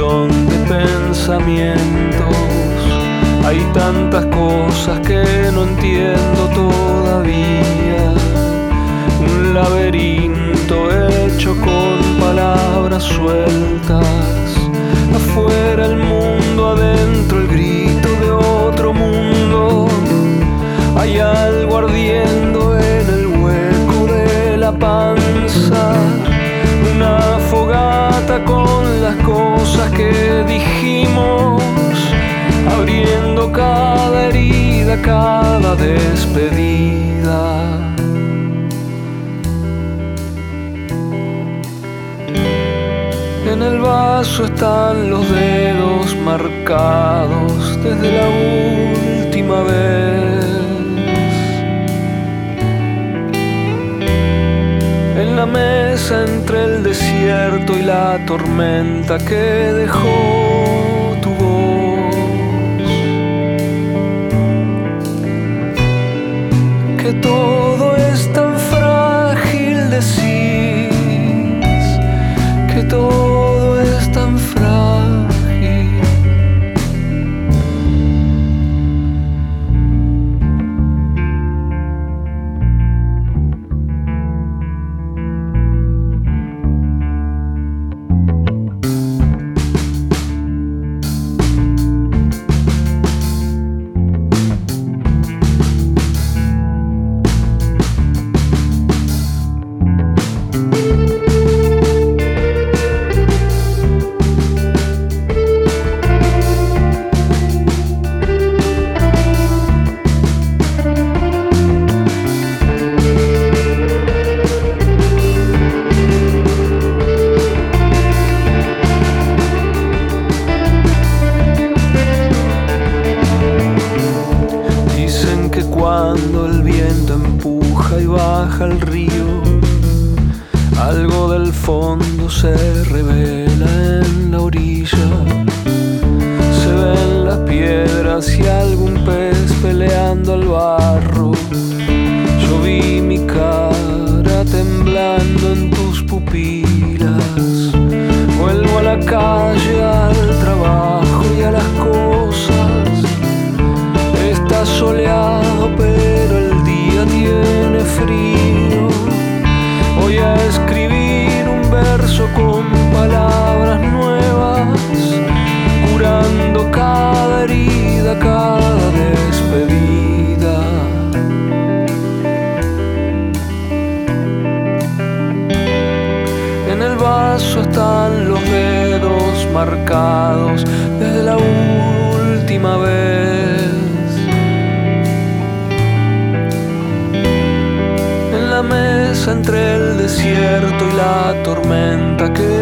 millón de pensamientos. Hay tantas cosas que no entiendo todavía. Un laberinto hecho con palabras sueltas. Afuera el mundo, adentro el grito de otro mundo. Hay algo ardiendo en el hueco de la panza. Una fogata con las cosas que dijimos, abriendo cada herida, cada despedida. En el vaso están los dedos marcados desde la última vez. En la mesa entre el desierto y la tormenta que dejó tu voz. Que todo es tan frágil, decís. Que todo es tan frágil. Cuando el viento empuja y baja el río, algo del fondo se revela en la orilla. Se ven las piedras y algún pez peleando al barro. Yo vi mi cara temblando en tus pupilas. Vuelvo a la calle, al trabajo y a las cosas. Está soleado pero el día tiene frío. Voy a escribir un verso con palabras nuevas, curando cada herida, cada despedida. En el vaso están los dedos marcados desde la última vez. Mesa entre el desierto y la tormenta que